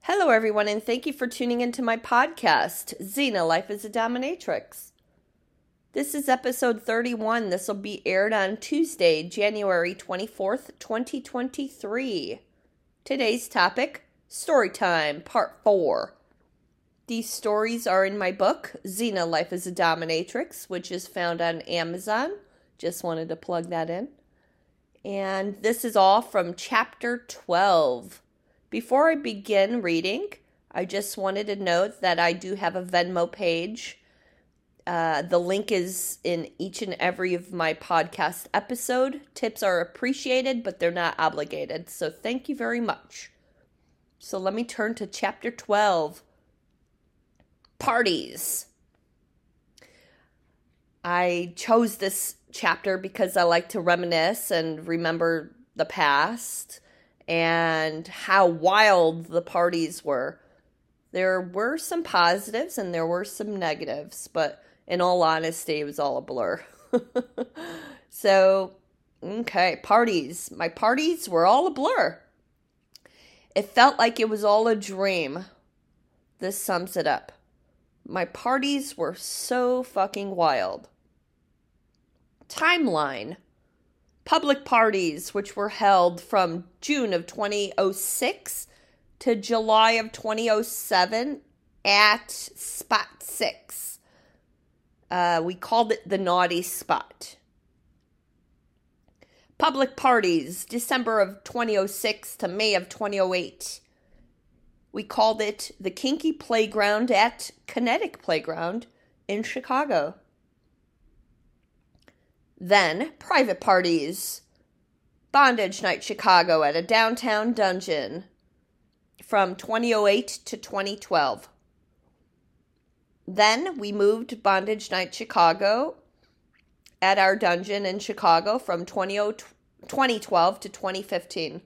Hello, everyone, and thank you for tuning into my podcast, Xena Life as a Dominatrix. This is episode 31. This will be aired on Tuesday, January 24th, 2023. Today's topic, Storytime, Part 4. These stories are in my book, Xena Life as a Dominatrix, which is found on Amazon. Just wanted to plug that in. And this is all from Chapter 12. Before I begin reading, I just wanted to note that I do have a Venmo page. The link is in each and every of my podcast episode. Tips are appreciated, but they're not obligated. So thank you very much. So let me turn to Chapter 12. Parties. I chose this chapter because I like to reminisce and remember the past and how wild the parties were. There were some positives and there were some negatives, but in all honesty, it was all a blur. So, okay, parties. My parties were all a blur. It felt like it was all a dream. This sums it up. My parties were so fucking wild. Timeline. Public parties, which were held from June of 2006 to July of 2007 at Spot 6. We called it the Naughty Spot. Public parties, December of 2006 to May of 2008. We called it the Kinky Playground at Kinetic Playground in Chicago. Then, private parties. Bondage Night Chicago at a downtown dungeon from 2008 to 2012. Then, we moved Bondage Night Chicago at our dungeon in Chicago from 2012 to 2015.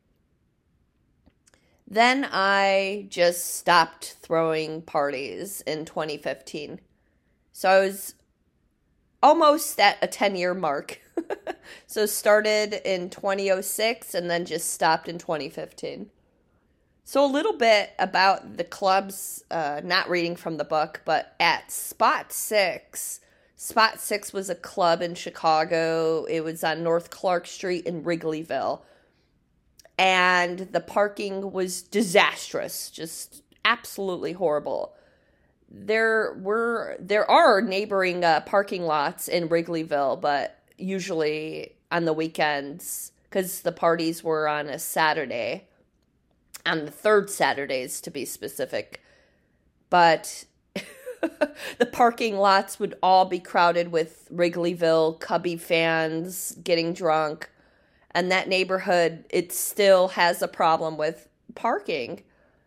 Then, I just stopped throwing parties in 2015. So, I was almost at a 10-year mark. So started in 2006 and then just stopped in 2015. So a little bit about the clubs, not reading from the book, but at Spot 6. Spot 6 was a club in Chicago. It was on North Clark Street in Wrigleyville. And the parking was disastrous, just absolutely horrible. There are neighboring parking lots in Wrigleyville, but usually on the weekends, because the parties were on a Saturday, on the third Saturdays to be specific. But the parking lots would all be crowded with Wrigleyville Cubby fans getting drunk, and that neighborhood, it still has a problem with parking.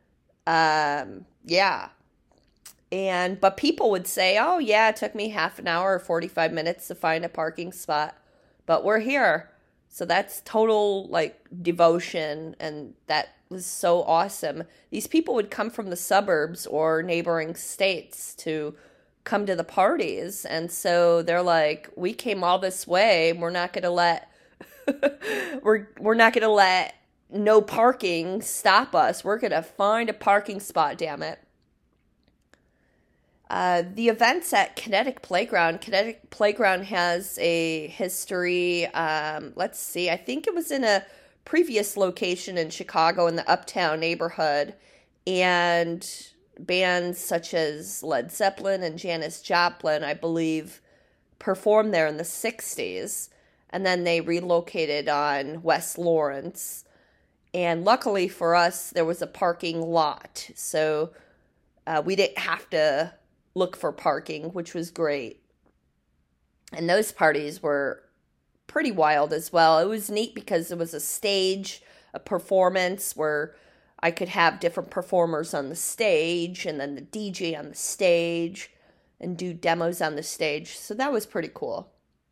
Yeah. But people would say, oh yeah, it took me half an hour or 45 minutes to find a parking spot, but we're here. So that's total, devotion, and that was so awesome. These people would come from the suburbs or neighboring states to come to the parties, and so they're like, we came all this way, we're not going to let, we're not going to let no parking stop us. We're going to find a parking spot, damn it. The events at Kinetic Playground has a history. Let's see, I think it was in a previous location in Chicago in the Uptown neighborhood, and bands such as Led Zeppelin and Janis Joplin, I believe, performed there in the 60s, and then they relocated on West Lawrence, and luckily for us, there was a parking lot, so we didn't have to look for parking, which was great. And those parties were pretty wild as well. It was neat because it was a stage, a performance where I could have different performers on the stage and then the DJ on the stage and do demos on the stage. So that was pretty cool.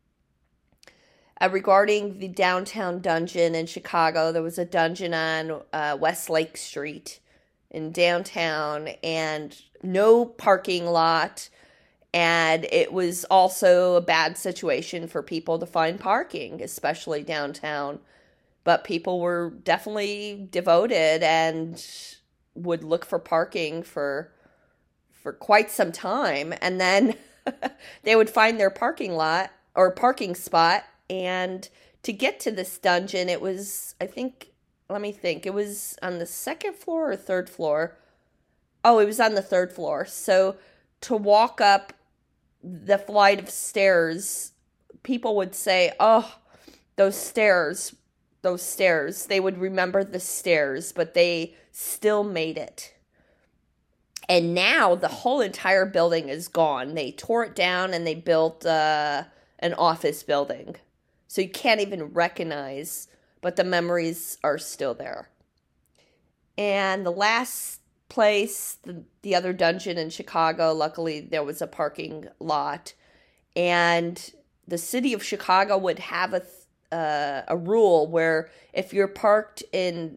Regarding the downtown dungeon in Chicago, there was a dungeon on West Lake Street in downtown, and no parking lot, and it was also a bad situation for people to find parking, especially downtown. But people were definitely devoted, and would look for parking for quite some time, and then they would find their parking lot or parking spot. And to get to this dungeon, it was, I think, let me think, it was on the second floor or third floor. Oh, it was on the third floor. So to walk up the flight of stairs, people would say, oh, those stairs. They would remember the stairs, but they still made it. And now the whole entire building is gone. They tore it down and they built an office building. So you can't even recognize, but the memories are still there. And the last place, the other dungeon in Chicago, luckily there was a parking lot. And the city of Chicago would have a rule where if you're parked in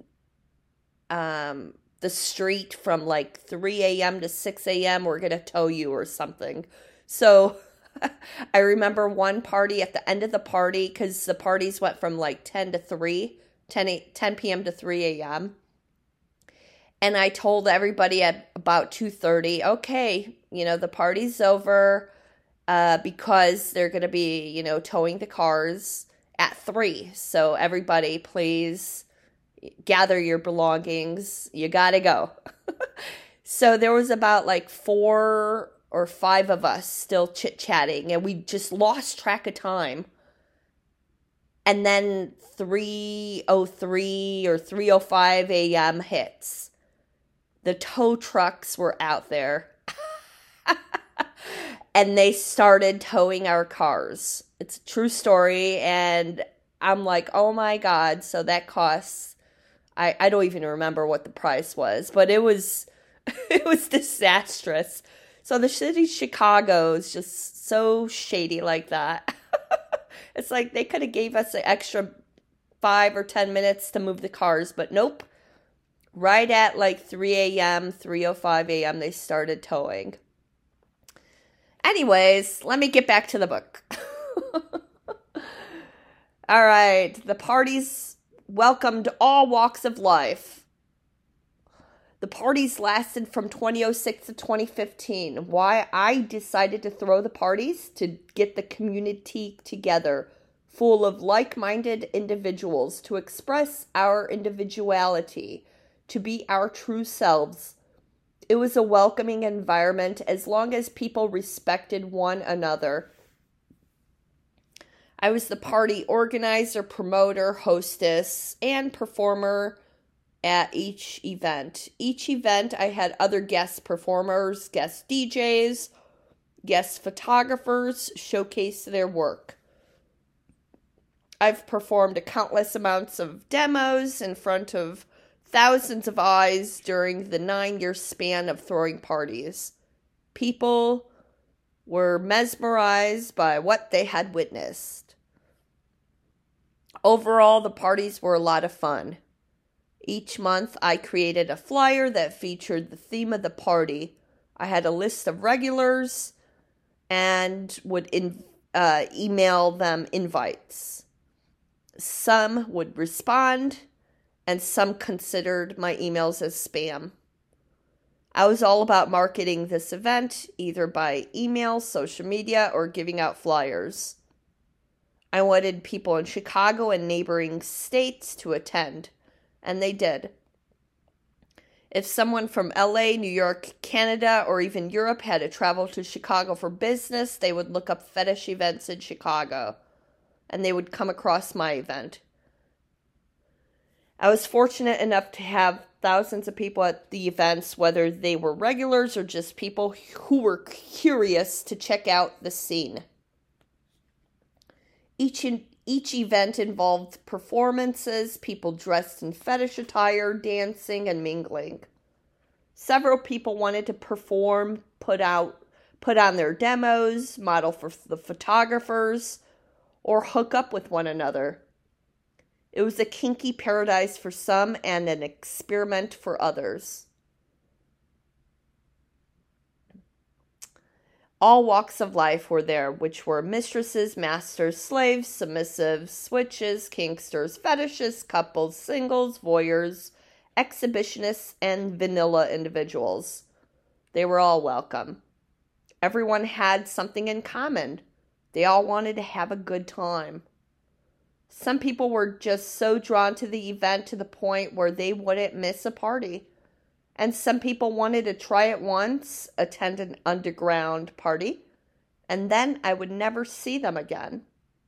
the street from like 3 a.m. to 6 a.m., we're going to tow you or something. So I remember one party at the end of the party, because the parties went from like 10 p.m. to 3 a.m. And I told everybody at about 2:30, okay, the party's over because they're going to be, towing the cars at 3. So everybody, please gather your belongings. You got to go. So there was about like 4 or 5 of us still chit-chatting, and we just lost track of time. And then 3:03 or 3:05 a.m. hits. The tow trucks were out there. And they started towing our cars. It's a true story. And I'm like, oh my God. So that costs, I don't even remember what the price was, but it was disastrous. So the city of Chicago is just so shady like that. It's like they could have gave us an extra 5 or 10 minutes to move the cars, but nope. Right at like 3 a.m., 3:05 a.m., they started towing. Anyways, let me get back to the book. All right. The parties welcomed all walks of life. The parties lasted from 2006 to 2015. Why I decided to throw the parties? To get the community together, full of like-minded individuals, to express our individuality, to be our true selves. It was a welcoming environment as long as people respected one another. I was the party organizer, promoter, hostess, and performer at each event. Each event, I had other guest performers, guest DJs, guest photographers showcase their work. I've performed countless amounts of demos in front of thousands of eyes during the 9-year span of throwing parties. People were mesmerized by what they had witnessed. Overall, the parties were a lot of fun. Each month, I created a flyer that featured the theme of the party. I had a list of regulars and would email them invites. Some would respond, and some considered my emails as spam. I was all about marketing this event, either by email, social media, or giving out flyers. I wanted people in Chicago and neighboring states to attend, and they did. If someone from LA, New York, Canada, or even Europe had to travel to Chicago for business, they would look up fetish events in Chicago, and they would come across my event. I was fortunate enough to have thousands of people at the events, whether they were regulars or just people who were curious to check out the scene. Each event involved performances, people dressed in fetish attire, dancing, and mingling. Several people wanted to perform, put on their demos, model for the photographers, or hook up with one another. It was a kinky paradise for some and an experiment for others. All walks of life were there, which were mistresses, masters, slaves, submissives, switches, kinksters, fetishists, couples, singles, voyeurs, exhibitionists, and vanilla individuals. They were all welcome. Everyone had something in common. They all wanted to have a good time. Some people were just so drawn to the event to the point where they wouldn't miss a party. And some people wanted to try it once, attend an underground party, and then I would never see them again.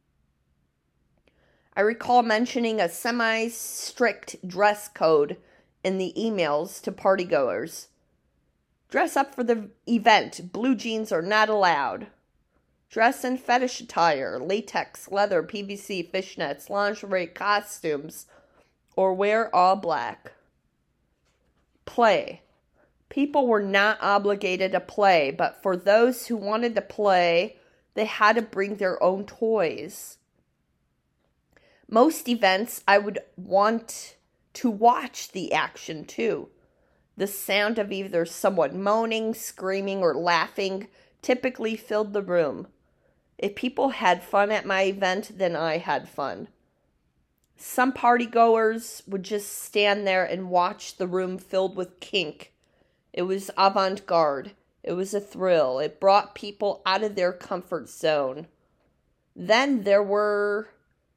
I recall mentioning a semi-strict dress code in the emails to partygoers. Dress up for the event. Blue jeans are not allowed. Dress in fetish attire, latex, leather, PVC, fishnets, lingerie, costumes, or wear all black. Play. People were not obligated to play, but for those who wanted to play, they had to bring their own toys. Most events, I would want to watch the action too. The sound of either someone moaning, screaming, or laughing typically filled the room. If people had fun at my event, then I had fun. Some partygoers would just stand there and watch the room filled with kink. It was avant-garde. It was a thrill. It brought people out of their comfort zone. Then they were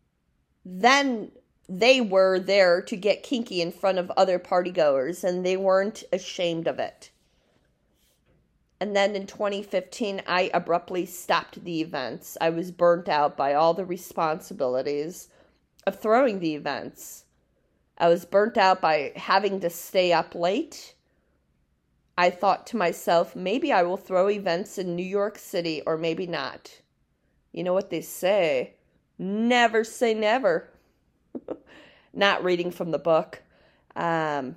there to get kinky in front of other partygoers, and they weren't ashamed of it. And then in 2015, I abruptly stopped the events. I was burnt out by all the responsibilities of throwing the events. I was burnt out by having to stay up late. I thought to myself, maybe I will throw events in New York City, or maybe not. You know what they say, never say never. Not reading from the book. I'm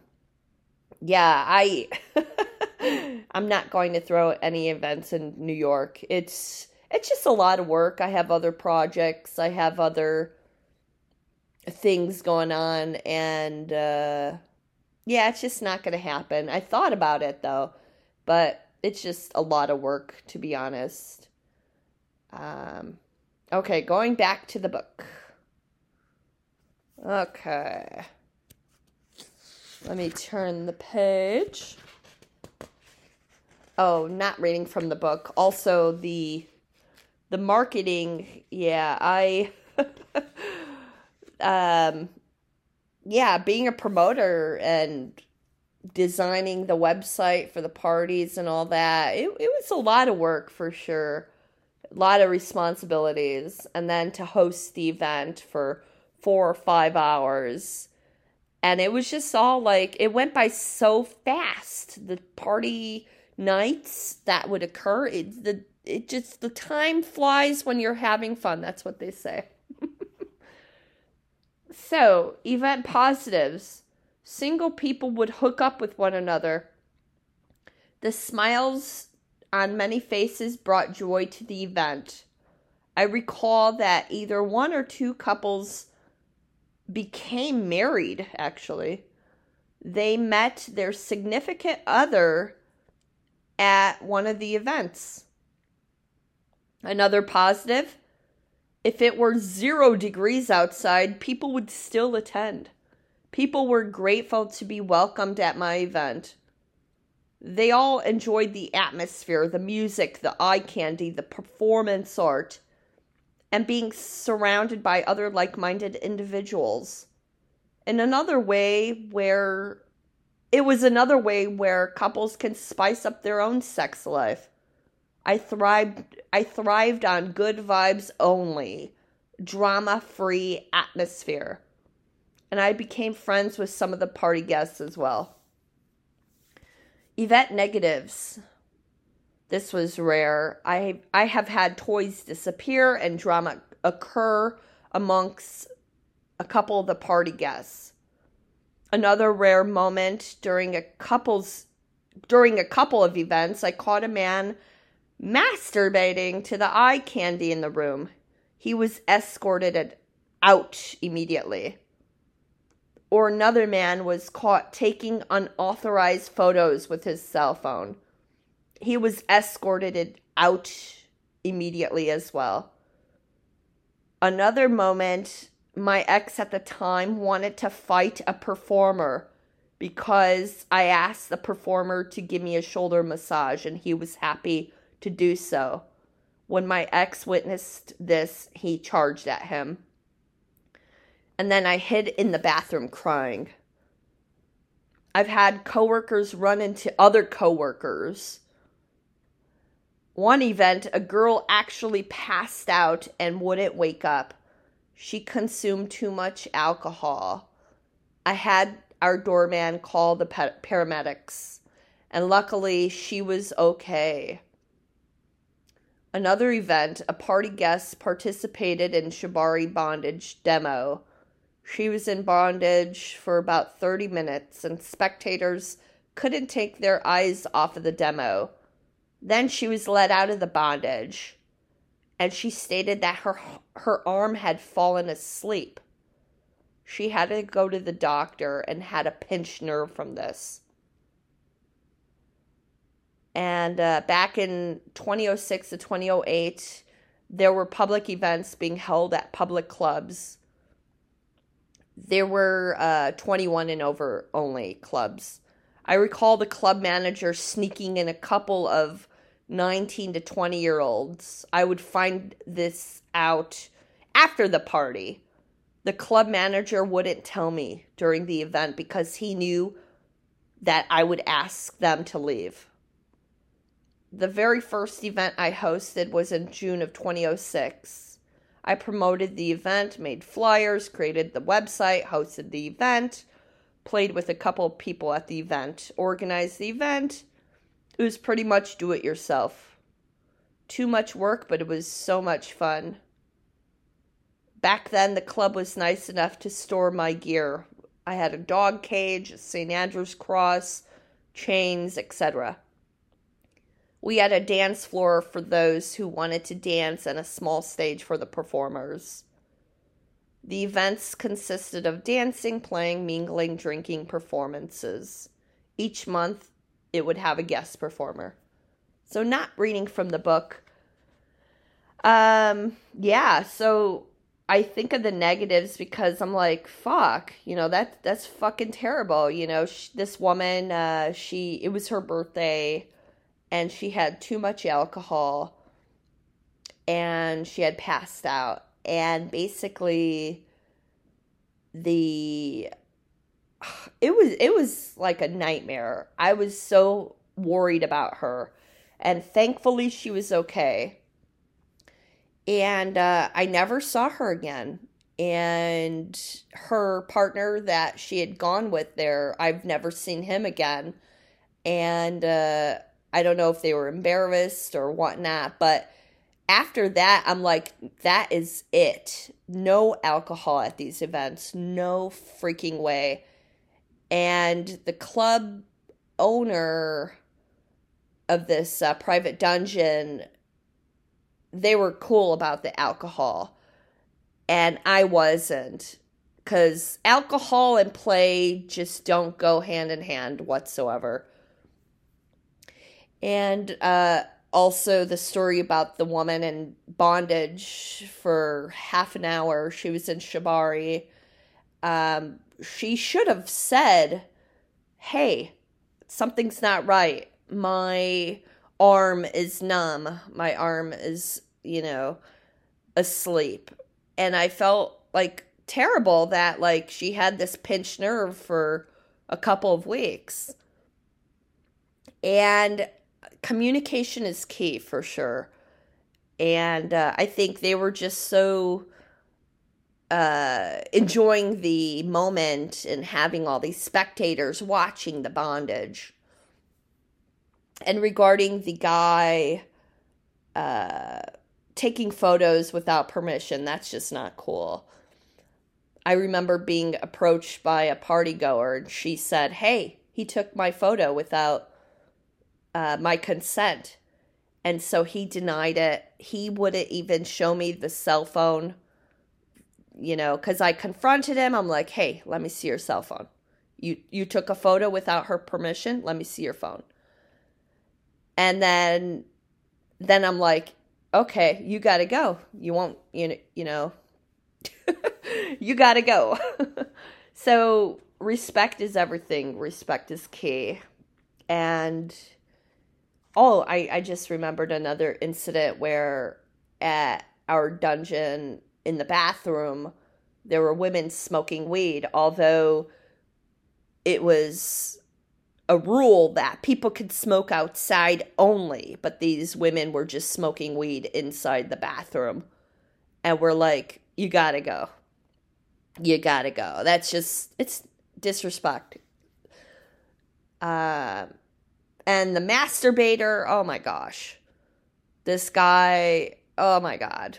not going to throw any events in New York. It's just a lot of work. I have other projects. I have other things going on, and it's just not going to happen. I thought about it though, but it's just a lot of work, to be honest. Okay, going back to the book. Okay. Let me turn the page. Oh, not reading from the book. Also, the marketing. Yeah, being a promoter and designing the website for the parties and all that. It was a lot of work for sure. A lot of responsibilities. And then to host the event for 4 or 5 hours. And it was just all like, it went by so fast. The party nights that would occur, the time flies when you're having fun. That's what they say. So, event positives. Single people would hook up with one another. The smiles on many faces brought joy to the event. I recall that either one or two couples became married, actually. They met their significant other at one of the events. Another positive, if it were 0 degrees outside, people would still attend. People were grateful to be welcomed at my event. They all enjoyed the atmosphere, the music, the eye candy, the performance art, and being surrounded by other like-minded individuals. In another way where couples can spice up their own sex life. I thrived on good vibes only, drama-free atmosphere. And I became friends with some of the party guests as well. Event negatives. This was rare. I have had toys disappear and drama occur amongst a couple of the party guests. Another rare moment during a couple of events, I caught a man masturbating to the eye candy in the room. He was escorted out immediately. Or another man was caught taking unauthorized photos with his cell phone. He was escorted out immediately as well. Another moment, my ex at the time wanted to fight a performer because I asked the performer to give me a shoulder massage and he was happy to do so. When my ex witnessed this, he charged at him. And then I hid in the bathroom crying. I've had coworkers run into other coworkers. One event, a girl actually passed out and wouldn't wake up. She consumed too much alcohol. I had our doorman call the paramedics, and luckily she was okay. Another event, a party guest participated in Shibari bondage demo. She was in bondage for about 30 minutes, and spectators couldn't take their eyes off of the demo. Then she was let out of the bondage, and she stated that her arm had fallen asleep. She had to go to the doctor and had a pinched nerve from this. And back in 2006 to 2008, there were public events being held at public clubs. There were 21 and over only clubs. I recall the club manager sneaking in a couple of 19 to 20-year-olds. I would find this out after the party. The club manager wouldn't tell me during the event because he knew that I would ask them to leave. The very first event I hosted was in June of 2006. I promoted the event, made flyers, created the website, hosted the event, played with a couple of people at the event, organized the event. It was pretty much do-it-yourself. Too much work, but it was so much fun. Back then, the club was nice enough to store my gear. I had a dog cage, a St. Andrew's cross, chains, etc. We had a dance floor for those who wanted to dance and a small stage for the performers. The events consisted of dancing, playing, mingling, drinking, performances. Each month, it would have a guest performer. So not reading from the book. So I think of the negatives because I'm like, fuck, that's fucking terrible. This woman, it was her birthday and she had too much alcohol and she had passed out. And basically it was like a nightmare. I was so worried about her, and thankfully she was okay. And I never saw her again. And her partner that she had gone with there, I've never seen him again. And I don't know if they were embarrassed or whatnot, but after that, I'm like, that is it. No alcohol at these events. No freaking way. And the club owner of this private dungeon, they were cool about the alcohol. And I wasn't. Because alcohol and play just don't go hand in hand whatsoever. And also the story about the woman in bondage for half an hour. She was in Shibari. She should have said, hey, something's not right. My arm is numb. My arm is, asleep. And I felt like terrible that she had this pinched nerve for a couple of weeks. And communication is key for sure. And I think they were just so enjoying the moment and having all these spectators watching the bondage. And regarding the guy taking photos without permission, that's just not cool. I remember being approached by a party goer, and she said, hey, he took my photo without my consent. And so he denied it. He wouldn't even show me the cell phone, because I confronted him. I'm like, hey, let me see your cell phone. You took a photo without her permission? Let me see your phone. And then I'm like, okay, you gotta go. You won't, you gotta go. So respect is everything. Respect is key. And, oh, I just remembered another incident where at our dungeon in the bathroom, there were women smoking weed, although it was a rule that people could smoke outside only, but these women were just smoking weed inside the bathroom. And we're like, you gotta go. You gotta go. That's just, it's disrespect. And the masturbator, oh my gosh. This guy, oh my God.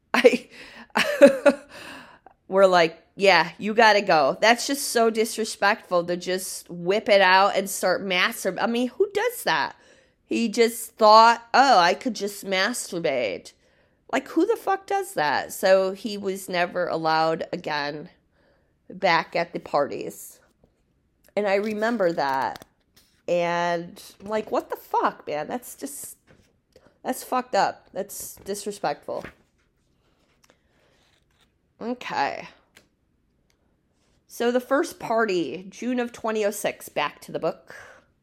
We're like, yeah, you gotta go. That's just so disrespectful to just whip it out and start masturbating. I mean, who does that? He just thought, oh, I could just masturbate. Like, who the fuck does that? So he was never allowed again back at the parties. And I remember that. And I'm like, what the fuck, man? That's fucked up. That's disrespectful. Okay. So the first party, June of 2006, back to the book.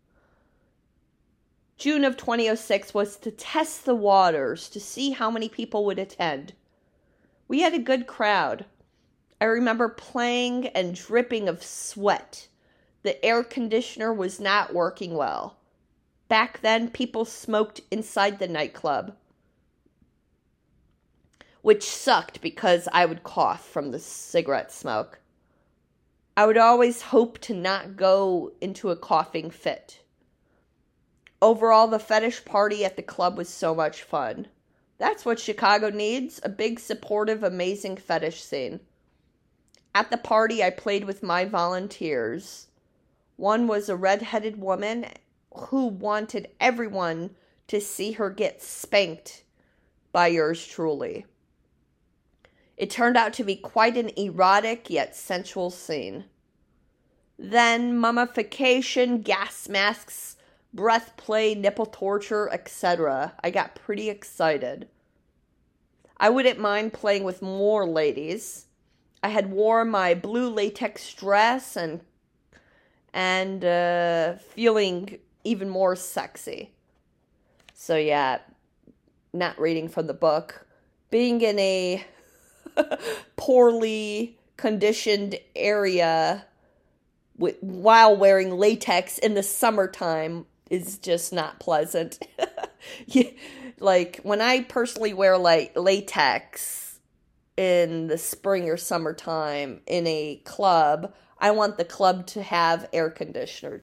June of 2006 was to test the waters to see how many people would attend. We had a good crowd. I remember playing and dripping of sweat. The air conditioner was not working well. Back then, people smoked inside the nightclub, which sucked because I would cough from the cigarette smoke. I would always hope to not go into a coughing fit. Overall, the fetish party at the club was so much fun. That's what Chicago needs, a big, supportive, amazing fetish scene. At the party, I played with my volunteers. One was a red-headed woman who wanted everyone to see her get spanked by yours truly. It turned out to be quite an erotic yet sensual scene. Then mummification, gas masks, breath play, nipple torture, etc. I got pretty excited. I wouldn't mind playing with more ladies. I had worn my blue latex dress and feeling even more sexy. So yeah, not reading from the book. Being in a poorly conditioned area while wearing latex in the summertime is just not pleasant. Like, when I personally wear latex in the spring or summertime in a club, I want the club to have air conditioner